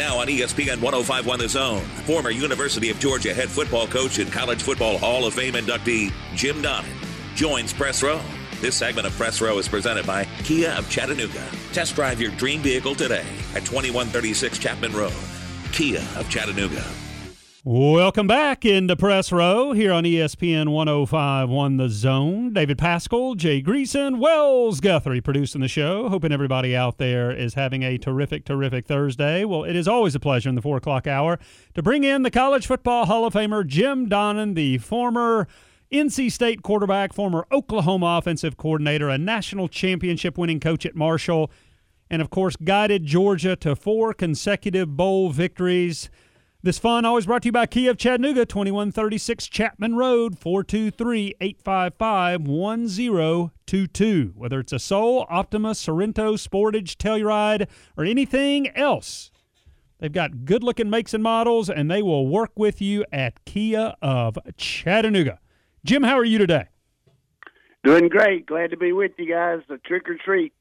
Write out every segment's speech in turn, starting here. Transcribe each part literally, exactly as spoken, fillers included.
Now on E S P N one oh five point one The Zone, former University of Georgia head football coach and College Football Hall of Fame inductee Jim Donnan joins Press Row. This segment of Press Row is presented by Kia of Chattanooga. Test drive your dream vehicle today at twenty-one thirty-six Chapman Road. Kia of Chattanooga. Welcome back into Press Row here on E S P N one oh five point one The Zone. David Pascal, Jay Greason, Wells Guthrie producing the show. Hoping everybody out there is having a terrific, terrific Thursday. Well, it is always a pleasure in the four o'clock hour to bring in the College Football Hall of Famer Jim Donnan, the former N C State quarterback, former Oklahoma offensive coordinator, a national championship winning coach at Marshall, and, of course, guided Georgia to four consecutive bowl victories. This fun always brought to you by Kia of Chattanooga, twenty-one thirty-six Chapman Road, four two three, eight five five, one zero two two. Whether it's a Soul, Optima, Sorrento, Sportage, Telluride, or anything else, they've got good-looking makes and models, and they will work with you at Kia of Chattanooga. Jim, how are you today? Doing great. Glad to be with you guys. A trick or treat.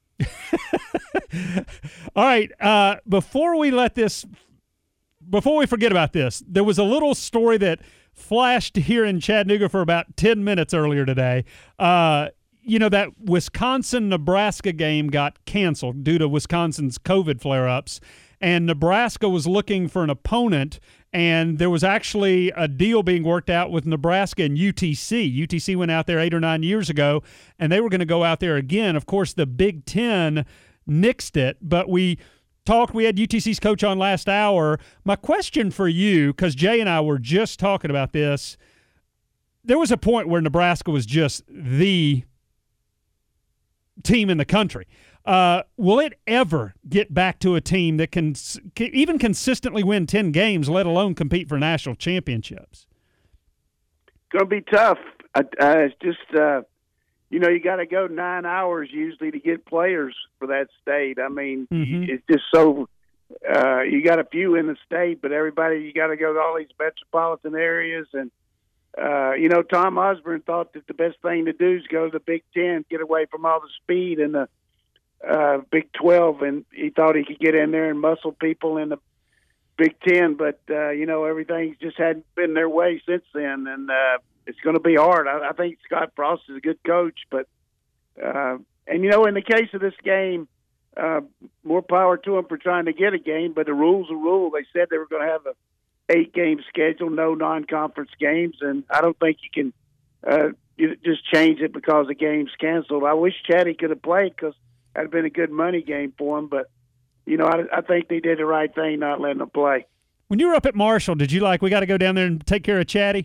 All right. Uh, before we let this... Before we forget about this, there was a little story that flashed here in Chattanooga for about ten minutes earlier today. Uh, you know, that Wisconsin-Nebraska game got canceled due to Wisconsin's COVID flare-ups, and Nebraska was looking for an opponent, and there was actually a deal being worked out with Nebraska and U T C. U T C went out there eight or nine years ago, and they were going to go out there again. Of course, the Big Ten nixed it, but we – talked. We had U T C's coach on last hour. My question for you, because Jay and I were just talking about this, there was a point where Nebraska was just the team in the country. Uh, will it ever get back to a team that can, can even consistently win ten games, let alone compete for national championships? Going to be tough. I, I, it's just, uh, you know, you got to go nine hours usually to get players for that state. I mean, mm-hmm. It's just so uh, – you got a few in the state, but everybody, you got to go to all these metropolitan areas. And, uh, you know, Tom Osborne thought that the best thing to do is go to the Big Ten, get away from all the speed in the uh, Big twelve, and he thought he could get in there and muscle people in the Big Ten. But, uh, you know, everything just hadn't been their way since then, and uh, – it's going to be hard. I, I think Scott Frost is a good coach, but uh, and you know, in the case of this game, uh, more power to them for trying to get a game. But the rule's a rule. They said they were going to have a eight-game schedule, no non-conference games, and I don't think you can uh, you just change it because the game's canceled. I wish Chatty could have played because that'd been a good money game for him. But you know, I, I think they did the right thing not letting them play. When you were up at Marshall, did you like we got to go down there and take care of Chatty?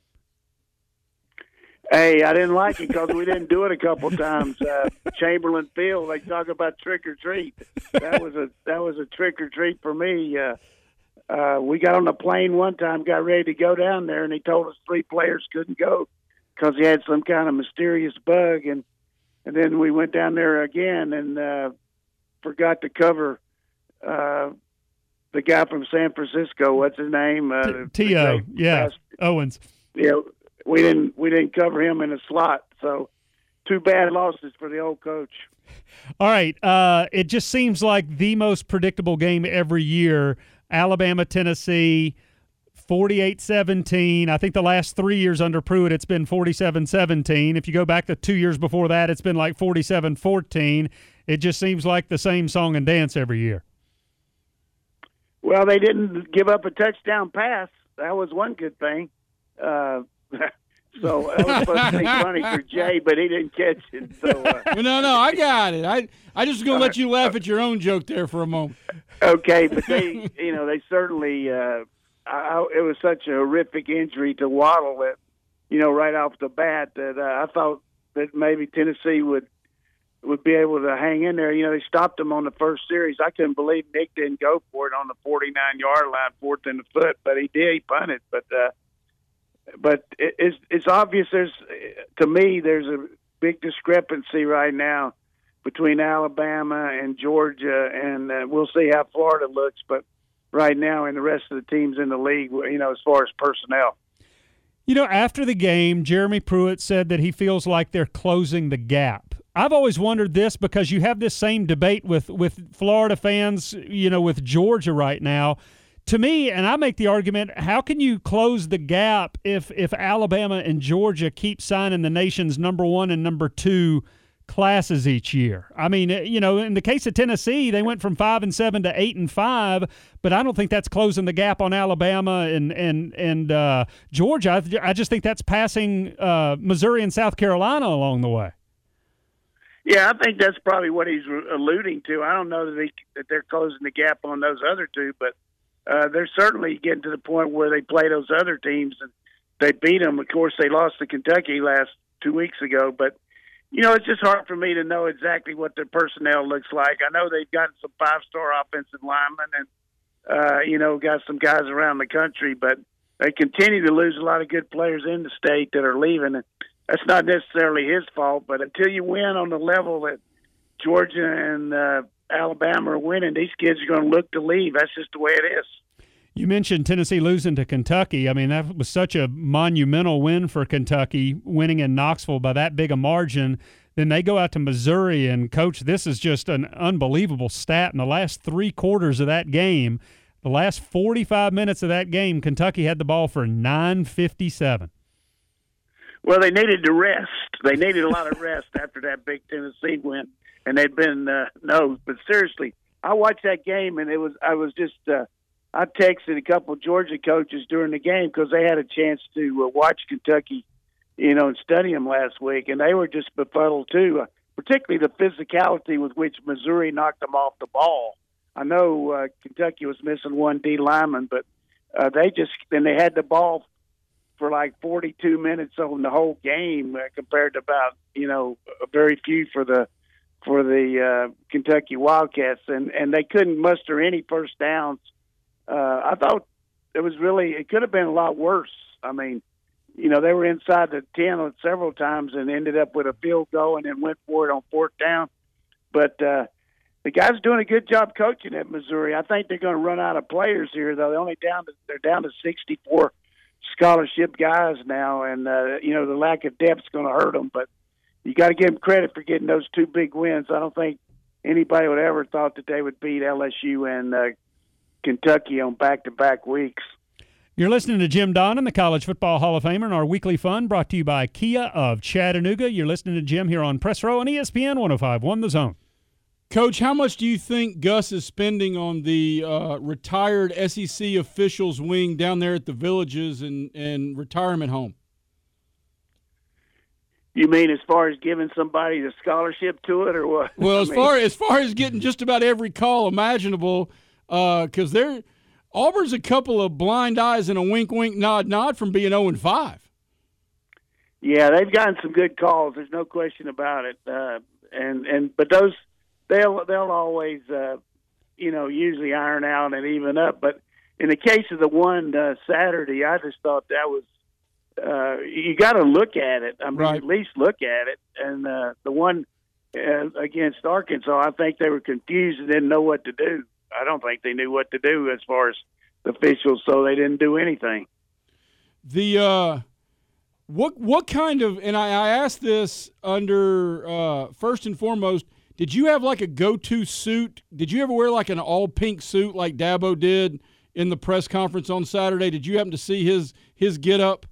Hey, I didn't like it because we didn't do it a couple times. Uh, Chamberlain Field, they talk about trick or treat. That was a that was a trick or treat for me. Uh, uh, we got on the plane one time, got ready to go down there, and he told us three players couldn't go because he had some kind of mysterious bug, and and then we went down there again and uh, forgot to cover uh, the guy from San Francisco. What's his name? Uh, T O Yeah, past, Owens. Yeah. We didn't we didn't cover him in a slot, so two bad losses for the old coach. All right, uh, it just seems like the most predictable game every year. Alabama, Tennessee, forty-eight seventeen. I think the last three years under Pruitt, it's been forty-seven seventeen. If you go back to two years before that, it's been like forty-seven fourteen. It just seems like the same song and dance every year. Well, they didn't give up a touchdown pass. That was one good thing. Uh, so that was supposed to be funny for Jay, but he didn't catch it. So uh, well, no, no, I got it. I I just gonna let you laugh at your own joke there for a moment. Okay, but they, you know, they certainly. Uh, I, it was such a horrific injury to Waddle that, you know, right off the bat, that uh, I thought that maybe Tennessee would would be able to hang in there. You know, they stopped him on the first series. I couldn't believe Nick didn't go for it on the forty-nine yard line, fourth in the foot, but he did. He punted, but. Uh, But it's it's obvious. There's to me there's a big discrepancy right now between Alabama and Georgia, and uh, we'll see how Florida looks. But right now, and the rest of the teams in the league, you know, as far as personnel. You know, after the game, Jeremy Pruitt said that he feels like they're closing the gap. I've always wondered this because you have this same debate with, with Florida fans, you know, with Georgia right now. To me, and I make the argument, how can you close the gap if if Alabama and Georgia keep signing the nation's number one and number two classes each year? I mean, you know, in the case of Tennessee, they went from five and seven to eight and five, but I don't think that's closing the gap on Alabama and and and uh, Georgia. I, I just think that's passing uh, Missouri and South Carolina along the way. Yeah, I think that's probably what he's alluding to. I don't know that, he, that they're closing the gap on those other two, but uh, they're certainly getting to the point where they play those other teams and they beat them. Of course, they lost to Kentucky last two weeks ago, but you know, it's just hard for me to know exactly what their personnel looks like. I know they've gotten some five-star offensive linemen and, uh, you know, got some guys around the country, but they continue to lose a lot of good players in the state that are leaving. And that's not necessarily his fault, but until you win on the level that Georgia and uh, Alabama are winning, these kids are going to look to leave. That's just the way it is. You mentioned Tennessee losing to Kentucky. I mean, that was such a monumental win for Kentucky, winning in Knoxville by that big a margin. Then they go out to Missouri, and, Coach, this is just an unbelievable stat. In the last three quarters of that game, the last forty-five minutes of that game, Kentucky had the ball for nine fifty-seven. Well, they needed to rest. They needed a lot of rest after that big Tennessee win, and they'd been uh, no. But seriously, I watched that game, and it was I was just uh, I texted a couple of Georgia coaches during the game because they had a chance to uh, watch Kentucky, you know, and study them last week, and they were just befuddled too. Uh, particularly the physicality with which Missouri knocked them off the ball. I know uh, Kentucky was missing one D lineman, but uh, they just and they had the ball for like forty-two minutes on the whole game uh, compared to about, you know, very few for the for the uh, Kentucky Wildcats, and, and they couldn't muster any first downs. Uh, I thought it was really it could have been a lot worse. I mean, you know, they were inside the ten several times and ended up with a field goal and then went for it on fourth down. But uh, the guys doing a good job coaching at Missouri. I think they're going to run out of players here, though. They're only down to they're down to sixty-four scholarship guys now, and uh, you know the lack of depth is going to hurt them. But you got to give them credit for getting those two big wins. I don't think anybody would ever thought that they would beat L S U and uh, Kentucky on back-to-back weeks. You're listening to Jim Donnan, the College Football Hall of Famer, and our weekly fun brought to you by Kia of Chattanooga. You're listening to Jim here on Press Row on E S P N one oh five point one The Zone. Coach, how much do you think Gus is spending on the uh, retired S E C officials wing down there at the Villages and, and retirement home? You mean as far as giving somebody the scholarship to it, or what? Well, I as mean, far as far as getting just about every call imaginable, because uh, they're Auburn's a couple of blind eyes and a wink, wink, nod, nod from being zero and five. Yeah, they've gotten some good calls. There's no question about it. Uh, and and but those. They'll they'll always, uh, you know, usually iron out and even up. But in the case of the one uh, Saturday, I just thought that was uh, you got to look at it. I mean, right. At least look at it. And uh, the one uh, against Arkansas, I think they were confused and didn't know what to do. I don't think they knew what to do as far as the officials, so they didn't do anything. The uh, what what kind of and I, I asked this under uh, first and foremost. Did you have like a go-to suit? Did you ever wear like an all-pink suit like Dabo did in the press conference on Saturday? Did you happen to see his his get-up?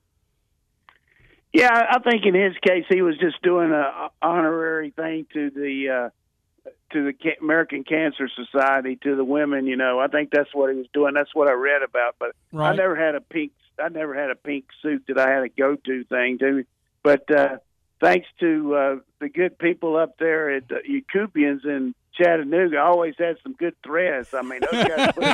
Yeah, I think in his case he was just doing an honorary thing to the uh, to the American Cancer Society, to the women. You know, I think that's what he was doing. That's what I read about. But right. I never had a pink. I never had a pink suit that I had a go-to thing to. But uh, thanks to uh, the good people up there at uh, Yakubians in Chattanooga, I always had some good threads. I mean, those guys put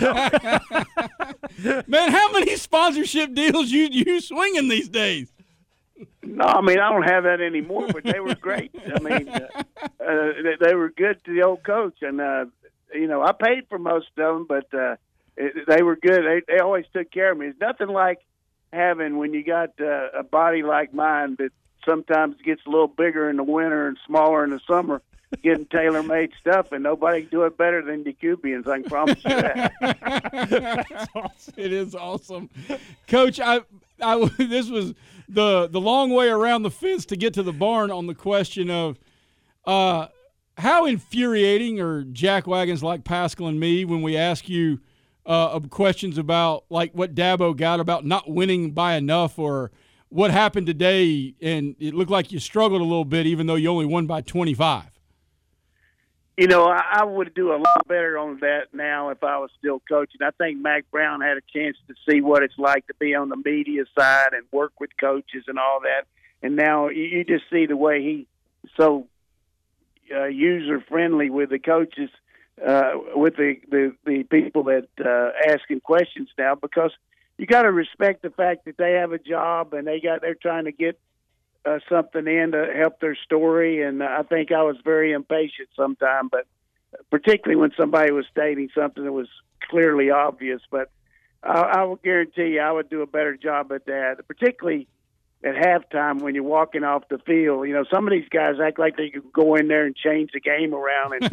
it on. Man, how many sponsorship deals you you swinging these days? No, I mean, I don't have that anymore, but they were great. I mean, uh, uh, they, they were good to the old coach. And, uh, you know, I paid for most of them, but uh, it, they were good. They, they always took care of me. It's nothing like having, when you got uh, a body like mine that sometimes gets a little bigger in the winter and smaller in the summer, getting tailor-made stuff, and nobody can do it better than the Cubians. I can promise you that. That's awesome. It is awesome. Coach, I, I, this was the, the long way around the fence to get to the barn on the question of Uh, how infuriating are jackwagons like Pascal and me when we ask you uh, questions about like what Dabo got about not winning by enough, or what happened today and it looked like you struggled a little bit even though you only won by twenty-five? You know, I, I would do a lot better on that now if I was still coaching. I think Mack Brown had a chance to see what it's like to be on the media side and work with coaches and all that. And now you, you just see the way he's so uh, user-friendly with the coaches, uh, with the, the, the people that uh, asking questions now, because you got to respect the fact that they have a job and they got they're trying to get uh, something in to help their story. And I think I was very impatient sometimes, but particularly when somebody was stating something that was clearly obvious. But I, I will guarantee you I would do a better job at that, particularly at halftime when you're walking off the field. You know, some of these guys act like they could go in there and change the game around. And,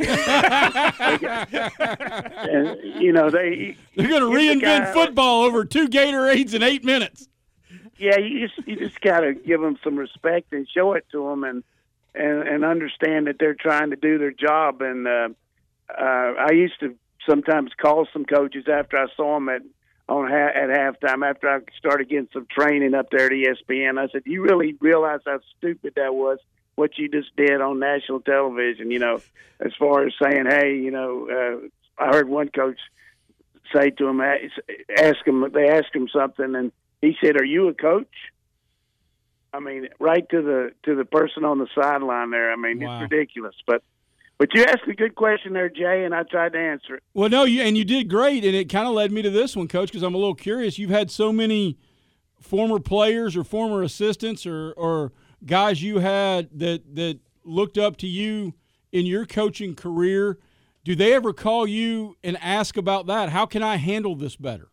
and you know, they they're going to reinvent guy, football over two Gatorades in eight minutes. Yeah, you just you just got to give them some respect and show it to them, and and and understand that they're trying to do their job. And uh, uh, I used to sometimes call some coaches after I saw them at on ha- at halftime, after I started getting some training up there at E S P N. I said, "Do you really realize how stupid that was, what you just did on national television?" You know, as far as saying, "Hey, you know," uh, I heard one coach say to him, ask him, they asked him something, and he said, "Are you a coach?" I mean, right to the to the person on the sideline there. I mean, wow. It's ridiculous, but. But you asked a good question there, Jay, and I tried to answer it. Well, no, you and you did great, and it kind of led me to this one, Coach, because I'm a little curious. You've had so many former players or former assistants or, or guys you had that, that looked up to you in your coaching career. Do they ever call you and ask about that? How can I handle this better?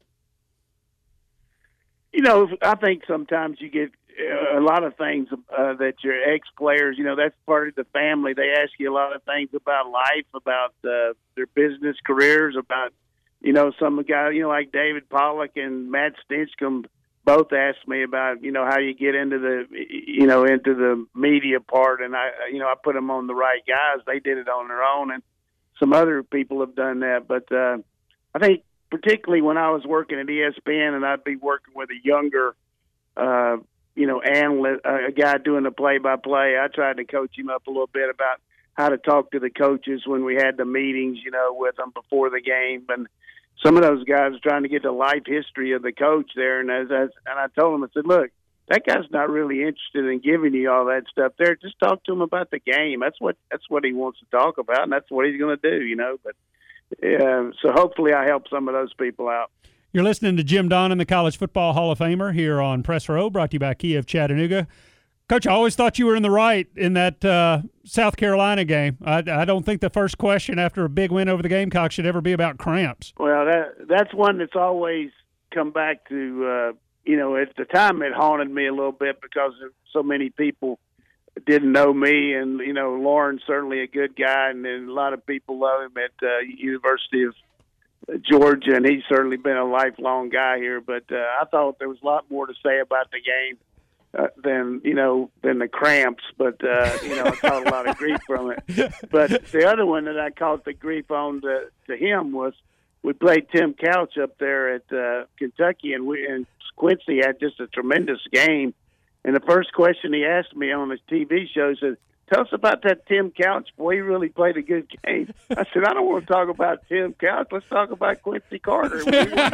You know, I think sometimes you get a lot of things uh, that your ex-players, you know, that's part of the family. They ask you a lot of things about life, about uh, their business careers, about, you know, some of the guys, you know, like David Pollock and Matt Stinchcomb both asked me about, you know, how you get into the, you know, into the media part. And, I, you know, I put them on the right guys. They did it on their own, and some other people have done that. But uh, I think particularly when I was working at E S P N and I'd be working with a younger uh you know, analyst, uh, a guy doing the play-by-play, I tried to coach him up a little bit about how to talk to the coaches when we had the meetings, you know, with them before the game. And some of those guys were trying to get the life history of the coach there. And as, as and I told him, I said, look, that guy's not really interested in giving you all that stuff there. Just talk to him about the game. That's what that's what he wants to talk about, and that's what he's going to do, you know. But uh, so hopefully I help some of those people out. You're listening to Jim Donnan, the College Football Hall of Famer, here on Press Row, brought to you by Kia of Chattanooga. Coach, I always thought you were in the right in that uh, South Carolina game. I, I don't think the first question after a big win over the Gamecocks should ever be about cramps. Well, that that's one that's always come back to, uh, you know, at the time it haunted me a little bit because so many people didn't know me. And, you know, Lauren's certainly a good guy, and, and a lot of people love him at uh, University of Georgia, and he's certainly been a lifelong guy here. But uh, I thought there was a lot more to say about the game uh, than you know than the cramps. But uh, you know, I caught a lot of grief from it. But the other one that I caught the grief on to, to him was we played Tim Couch up there at uh, Kentucky, and we and Quincy had just a tremendous game. And the first question he asked me on his T V show said, "Tell us about that Tim Couch. Boy, he really played a good game." I said, "I don't want to talk about Tim Couch. Let's talk about Quincy Carter. We won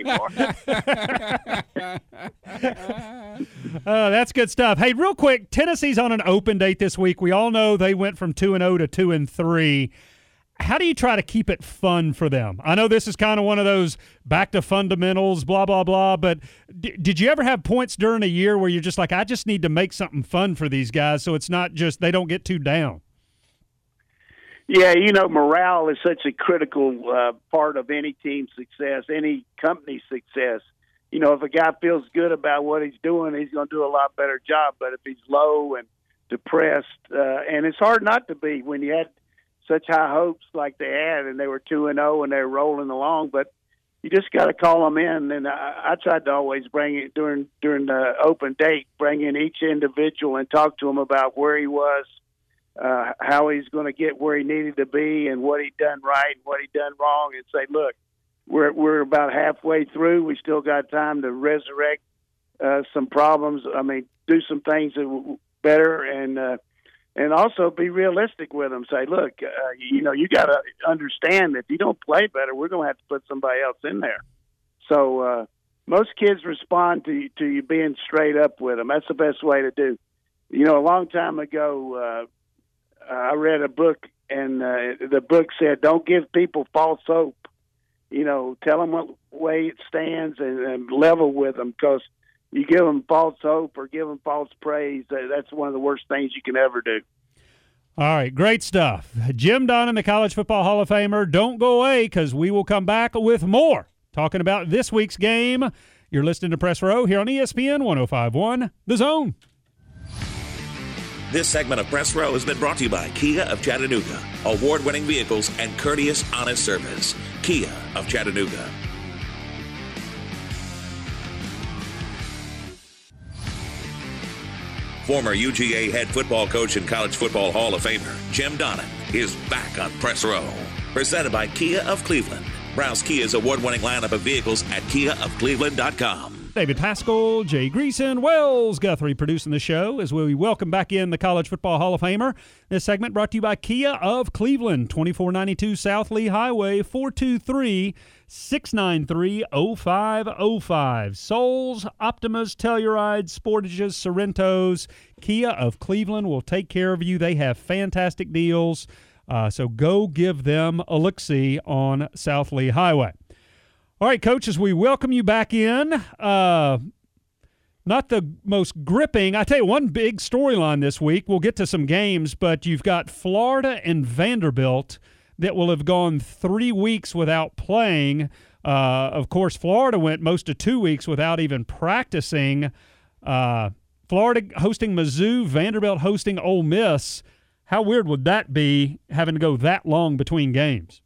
the game." uh, that's good stuff. Hey, real quick, Tennessee's on an open date this week. We all know they went from two and zero to two and three. How do you try to keep it fun for them? I know this is kind of one of those back to fundamentals, blah, blah, blah, but d- did you ever have points during a year where you're just like, I just need to make something fun for these guys so it's not just they don't get too down? Yeah, you know, morale is such a critical uh, part of any team's success, any company's success. You know, if a guy feels good about what he's doing, he's going to do a lot better job. But if he's low and depressed, uh, and it's hard not to be when you had such high hopes like they had, and they were two and zero, and they were rolling along. But you just got to call them in. And I, I tried to always bring it during during the open date, bring in each individual and talk to them about where he was uh, how he's going to get where he needed to be and what he done right and what he done wrong, and say, look, we're we're about halfway through. We still got time to resurrect uh, some problems. I mean, do some things that w- better, and uh, and also be realistic with them. Say, look, uh, you know, you got to understand that if you don't play better, we're going to have to put somebody else in there. So uh, most kids respond to to you being straight up with them. That's the best way to do. You know, a long time ago, uh, I read a book, and uh, the book said, "Don't give people false hope." You know, tell them what way it stands and, and level with them, because you give them false hope or give them false praise, that's one of the worst things you can ever do. All right, great stuff. Jim Donnan, the College Football Hall of Famer. Don't go away, because we will come back with more talking about this week's game. You're listening to Press Row here on E S P N one oh five point one, The Zone. This segment of Press Row has been brought to you by Kia of Chattanooga. Award-winning vehicles and courteous, honest service. Kia of Chattanooga. Former U G A head football coach and College Football Hall of Famer Jim Donnan is back on Press Row. Presented by Kia of Cleveland. Browse Kia's award-winning lineup of vehicles at kia of cleveland dot com. David Pascal, Jay Greason, Wells Guthrie producing the show as we welcome back in the College Football Hall of Famer. This segment brought to you by Kia of Cleveland, twenty-four ninety-two South Lee Highway, four two three, six nine three, oh five oh five. Souls, Optimas, Tellurides, Sportages, Sorrentos. Kia of Cleveland will take care of you. They have fantastic deals, uh, so go give them a look-see on South Lee Highway. All right, Coach, as we welcome you back in, uh, not the most gripping. I tell you, one big storyline this week, we'll get to some games, but you've got Florida and Vanderbilt that will have gone three weeks without playing. Uh, of course, Florida went most of two weeks without even practicing. Uh, Florida hosting Mizzou, Vanderbilt hosting Ole Miss. How weird would that be, having to go that long between games?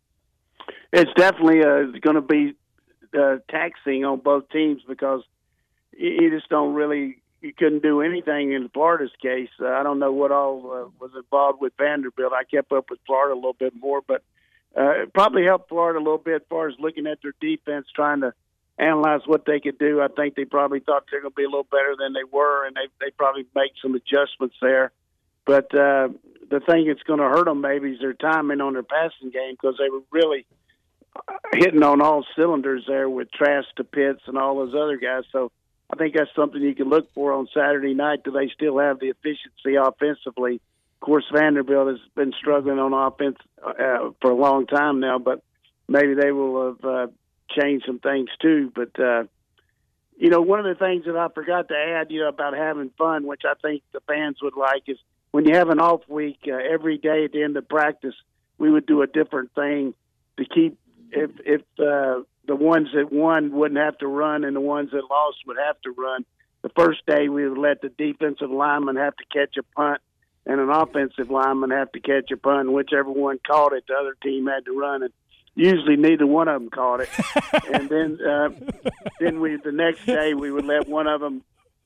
It's definitely uh, going to be uh, taxing on both teams, because you just don't really – you couldn't do anything in Florida's case. Uh, I don't know what all uh, was involved with Vanderbilt. I kept up with Florida a little bit more, but uh, it probably helped Florida a little bit as far as looking at their defense, trying to analyze what they could do. I think they probably thought they were going to be a little better than they were, and they they probably make some adjustments there. But uh, the thing that's going to hurt them maybe is their timing on their passing game, because they were really – hitting on all cylinders there with Trask to Pitts and all those other guys. So I think that's something you can look for on Saturday night. Do they still have the efficiency offensively? Of course, Vanderbilt has been struggling on offense uh, for a long time now, but maybe they will have uh, changed some things too. But, uh, you know, one of the things that I forgot to add, you know, about having fun, which I think the fans would like, is when you have an off week, uh, every day at the end of practice, we would do a different thing to keep If if uh, the ones that won wouldn't have to run and the ones that lost would have to run, the first day we would let the defensive lineman have to catch a punt and an offensive lineman have to catch a punt. And whichever one caught it, the other team had to run. And usually neither one of them caught it. And then uh, then we the next day we would let one of them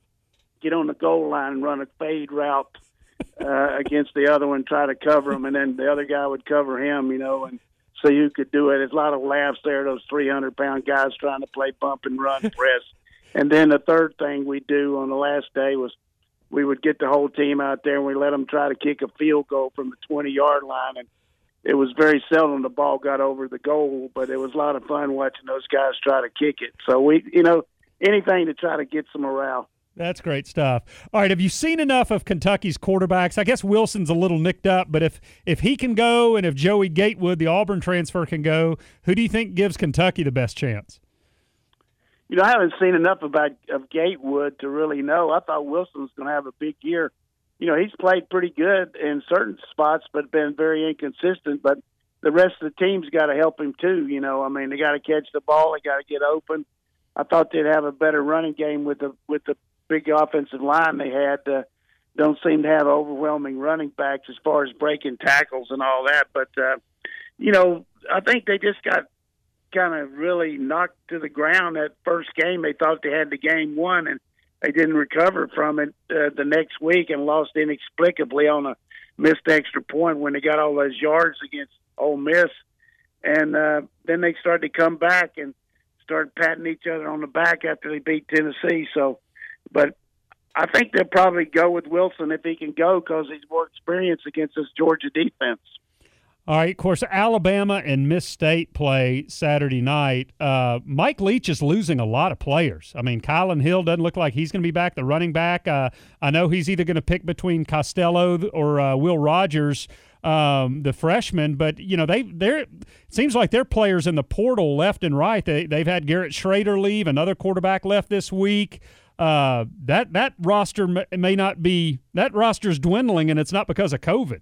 get on the goal line and run a fade route uh, against the other one, try to cover him, and then the other guy would cover him, you know, and so you could do it. There's a lot of laughs there, those three hundred pound guys trying to play bump and run press. And then the third thing we do on the last day was we would get the whole team out there and we let them try to kick a field goal from the twenty-yard line. And it was very seldom the ball got over the goal, but it was a lot of fun watching those guys try to kick it. So, we, you know, anything to try to get some morale. That's great stuff. All right, have you seen enough of Kentucky's quarterbacks? I guess Wilson's a little nicked up, but if if he can go and if Joey Gatewood, the Auburn transfer, can go, who do you think gives Kentucky the best chance? You know, I haven't seen enough about of Gatewood to really know. I thought Wilson was going to have a big year. You know, he's played pretty good in certain spots, but been very inconsistent. But the rest of the team's got to help him too. You know, I mean, they got to catch the ball, they got to get open. I thought they'd have a better running game with the with the big offensive line they had. Uh, don't seem to have overwhelming running backs as far as breaking tackles and all that. But, uh, you know, I think they just got kind of really knocked to the ground that first game. They thought they had the game won, and they didn't recover from it uh, the next week and lost inexplicably on a missed extra point when they got all those yards against Ole Miss. And uh, then they started to come back and started patting each other on the back after they beat Tennessee. So, but I think they'll probably go with Wilson if he can go because he's more experienced against this Georgia defense. All right, of course, Alabama and Miss State play Saturday night. Uh, Mike Leach is losing a lot of players. I mean, Kylan Hill doesn't look like he's going to be back, the running back. Uh, I know he's either going to pick between Costello or uh, Will Rogers, um, the freshman. But, you know, they they're it seems like they're players in the portal left and right. They, they've had Garrett Schrader leave, another quarterback left this week. Uh, that, that roster may not be – that roster's dwindling, and it's not because of COVID.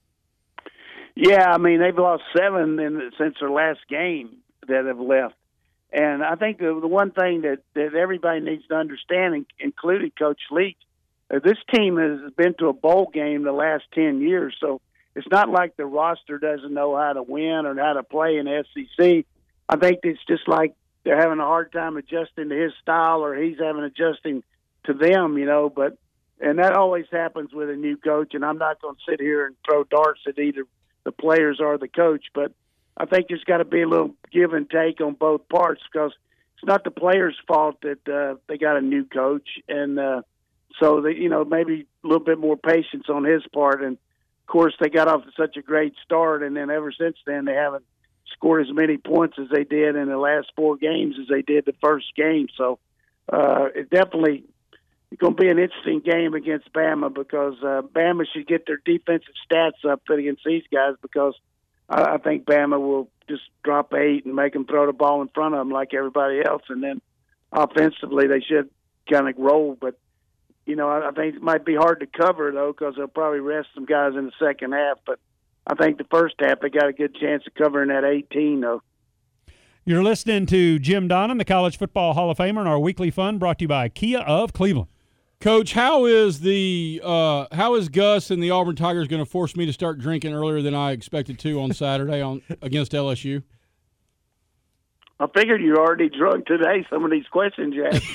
Yeah, I mean, they've lost seven in, since their last game that have left. And I think the, the one thing that, that everybody needs to understand, including Coach Leach, uh, this team has been to a bowl game the last ten years. So it's not like the roster doesn't know how to win or how to play in the S E C. I think it's just like they're having a hard time adjusting to his style or he's having adjusting to them, you know. But and that always happens with a new coach, and I'm not going to sit here and throw darts at either the players or the coach, but I think there's got to be a little give and take on both parts because it's not the players' fault that uh, they got a new coach, and uh, so they, you know, maybe a little bit more patience on his part. And of course, they got off to such a great start, and then ever since then, they haven't scored as many points as they did in the last four games as they did the first game. So uh, it definitely. It's going to be an interesting game against Bama because uh, Bama should get their defensive stats up against these guys because I, I think Bama will just drop eight and make them throw the ball in front of them like everybody else. And then offensively, they should kind of roll. But, you know, I, I think it might be hard to cover, though, because they'll probably rest some guys in the second half. But I think the first half, they got a good chance of covering that eighteen, though. You're listening to Jim Donnan, the College Football Hall of Famer, and our weekly fun brought to you by Kia of Cleveland. Coach, how is the uh, how is Gus and the Auburn Tigers going to force me to start drinking earlier than I expected to on Saturday on against L S U? I figured you already drunk today. Some of these questions you asked.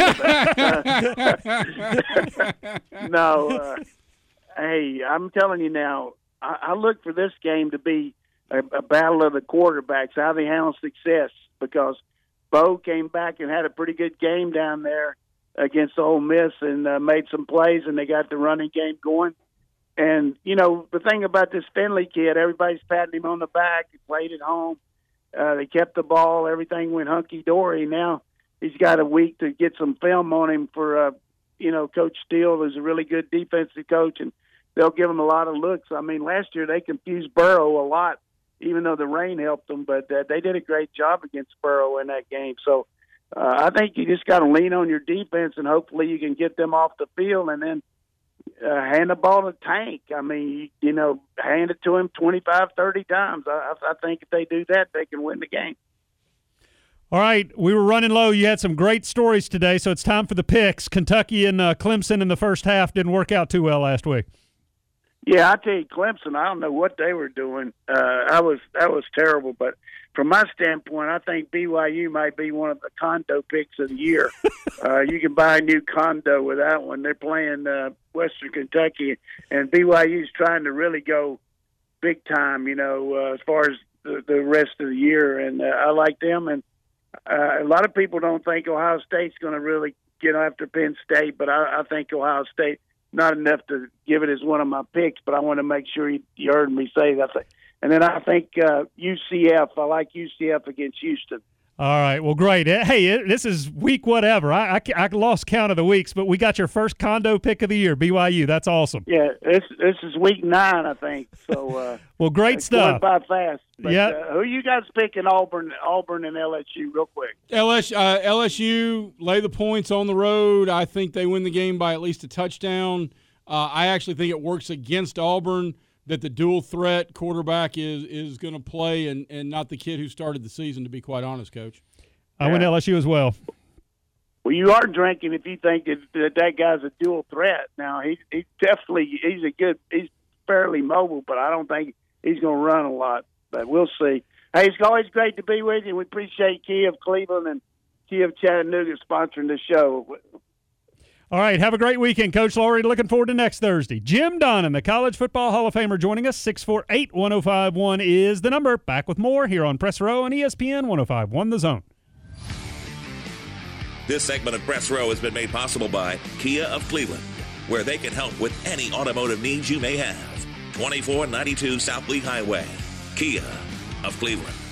no, uh, hey, I'm telling you now. I, I look for this game to be a, a battle of the quarterbacks. How they handle success because Bo came back and had a pretty good game down there against Ole Miss and uh, made some plays, and they got the running game going. And, you know, the thing about this Finley kid, everybody's patting him on the back. He played at home. Uh, they kept the ball. Everything went hunky-dory. Now he's got a week to get some film on him for, uh, you know, Coach Steele, who's a really good defensive coach, and they'll give him a lot of looks. I mean, last year they confused Burrow a lot, even though the rain helped them, but uh, they did a great job against Burrow in that game. So, Uh, I think you just got to lean on your defense, and hopefully you can get them off the field and then uh, hand the ball to Tank. I mean, you, you know, hand it to him twenty-five, thirty times. I, I think if they do that, they can win the game. All right, we were running low. You had some great stories today, so it's time for the picks. Kentucky and uh, Clemson in the first half didn't work out too well last week. Yeah, I tell you, Clemson, I don't know what they were doing. Uh, I was that was terrible, but from my standpoint, I think B Y U might be one of the condo picks of the year. uh, you can buy a new condo with that one. They're playing uh, Western Kentucky, and B Y U's trying to really go big time, you know, uh, as far as the, the rest of the year. And uh, I like them. And uh, a lot of people don't think Ohio State's going to really get after Penn State, but I, I think Ohio State, not enough to give it as one of my picks, but I want to make sure you, you heard me say that. And then I think uh, U C F. I like U C F against Houston. All right. Well, great. Hey, this is week whatever. I, I, I lost count of the weeks, but we got your first condo pick of the year, B Y U. That's awesome. Yeah, this this is week nine, I think. So, uh, well, great it's stuff. Going by fast. But, yeah. Uh, who you guys picking? Auburn, Auburn, and L S U, real quick. L S U, uh, L S U lay the points on the road. I think they win the game by at least a touchdown. Uh, I actually think it works against Auburn that the dual threat quarterback is is going to play and, and not the kid who started the season, to be quite honest, Coach. I went L S U as well. Well, you are drinking if you think that that, that guy's a dual threat. Now, he, he's definitely – he's a good – he's fairly mobile, but I don't think he's going to run a lot. But we'll see. Hey, it's always great to be with you. We appreciate Kia of Cleveland and Kia of Chattanooga sponsoring the show. All right, have a great weekend, Coach Laurie. Looking forward to next Thursday. Jim Donnan, the College Football Hall of Famer, joining us. six four eight, one oh five one is the number. Back with more here on Press Row and E S P N one oh five point one The Zone. This segment of Press Row has been made possible by Kia of Cleveland, where they can help with any automotive needs you may have. twenty-four ninety-two South Lee Highway. Kia of Cleveland.